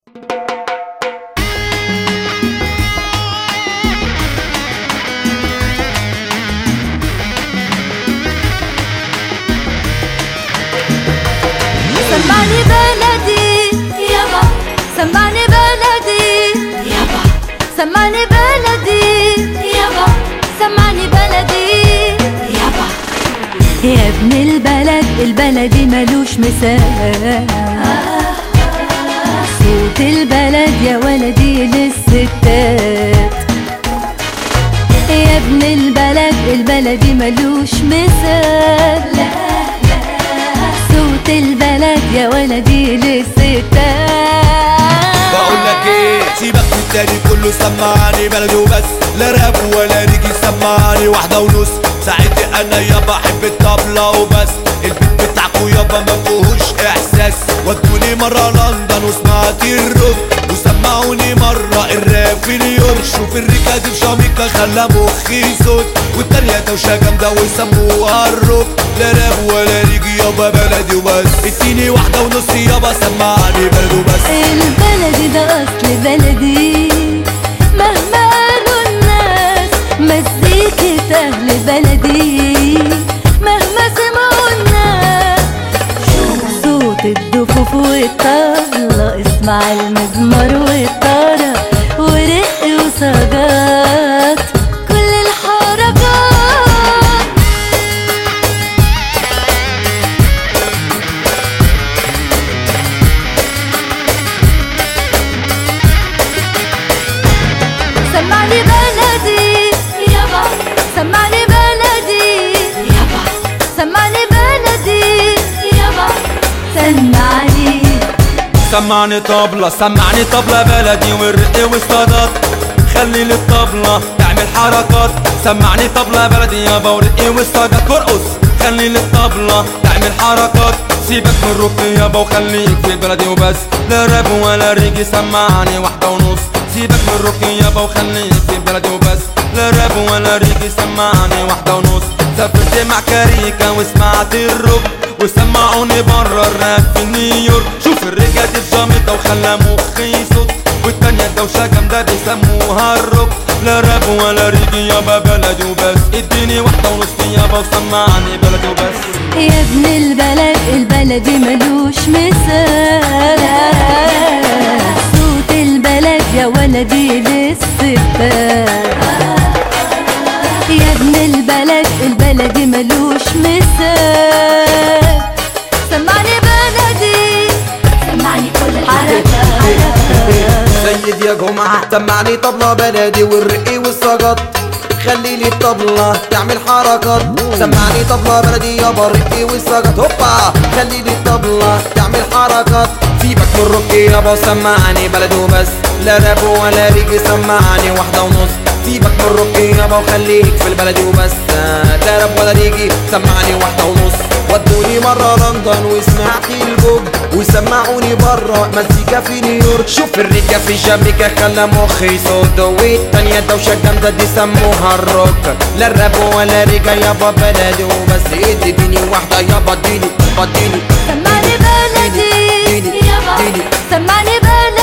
سمعني بلدي يابا، سمعني بلدي يابا، سمعني بلدي يابا، سمعني بلدي يابا. يا ابن البلد البلدي ملوش مثال، صوت البلد يا ولدي للستات. يا ابن البلد البلدي ملوش مثال، صوت البلد يا ولدي للستات. بقولك ايه، سيبك من التاني كله، سمعني بلدي وبس، لا راب ولا ريجي، سمعني واحدة ونص. ساعتها انا يابا احب الطبلة وبس، البيت بتاعكو يابا مفيهوش احساس. ودوني مرة لندن وسمعت الروك، وسمعوني مرة الراب في نيويورك. شوف الريكة دي في جامايكا خلى مخي صوت، والتانية دوشة جامدة ويسموها الروك. لا راب ولا ريجي يابا بلدي وبس، اديني واحدة ونص يابا سمعني بلدي وبس. البلدي ده اصل بلدي، مهما قالوا الناس مزيكة اهل بلدي، مهما سمعوا الناس صوت الدفوف والطبلة، اسمع المزمار والطرب ورق وسجات كل الحركات. سمعني بلدي يابا، سمعني بلدي يابا، سمعني بلدي يابا، سمعني. سمعني طبلة، سمعني طبلة بلدي والرق والصدات، خلي للطبلة تعمل حركات. سمعني طبلة بلدي يابا ورق والصدات، ارقص خلي للطبلة تعمل حركات. سيبك من الرك يابا وخليك في البلدي وبس، لا راب ولا ريجي، سمعني واحدة ونص. سيبك من الرك يابا وخليك في البلدي وبس، لا راب ولا ريجي، سمعني واحدة ونص. سافرت مع كاريكا وسمعت الروك، وسمعوني برا الراب في نيويورك. شوف الرجا دي في جامايكا وخلى مخي صوت، والتانية دوشة جامدة بيسموها الروك. لا راب ولا ريجي يابا بلدي وبس، اديني واحدة ونص يابا وسمعني بلدي وبس. يا ابن البلد البلدي ملوش مثال، صوت البلد يا ولدي للستات. يا ابن البلد البلدي ملوش مثال، سمعني بلدي، سمعني كل الحركات. سيد يا جمعة سمعني طبلة بلدي والرق والسجط، خلي لي الطبلة تعمل حركات. سمعني طبلة بلدي يابا الرق والسجط، هوبا خلي لي الطبلة تعمل حركات. سيبك من الرك يابا وسمعني بلدي وبس، لا راب ولا ريجي، سمعني واحدة ونص. سيبك من الرك يابا وخليك في البلدي وبس، لا راب ولا ريجي، سمعني واحدة ونص. ودوني مرة لندن وسمعت البوب، وسمعوني برا مزيكا في نيويورك. شوف الريكة في جامايكا خلى مخي صوت، والتانية دوشة جامدة دي سموها الروك. لا راب ولا ريجا يابا بلدي وبس، اديني واحدة يابا اديني. سمعني بلدي يابا، سمعني بلدي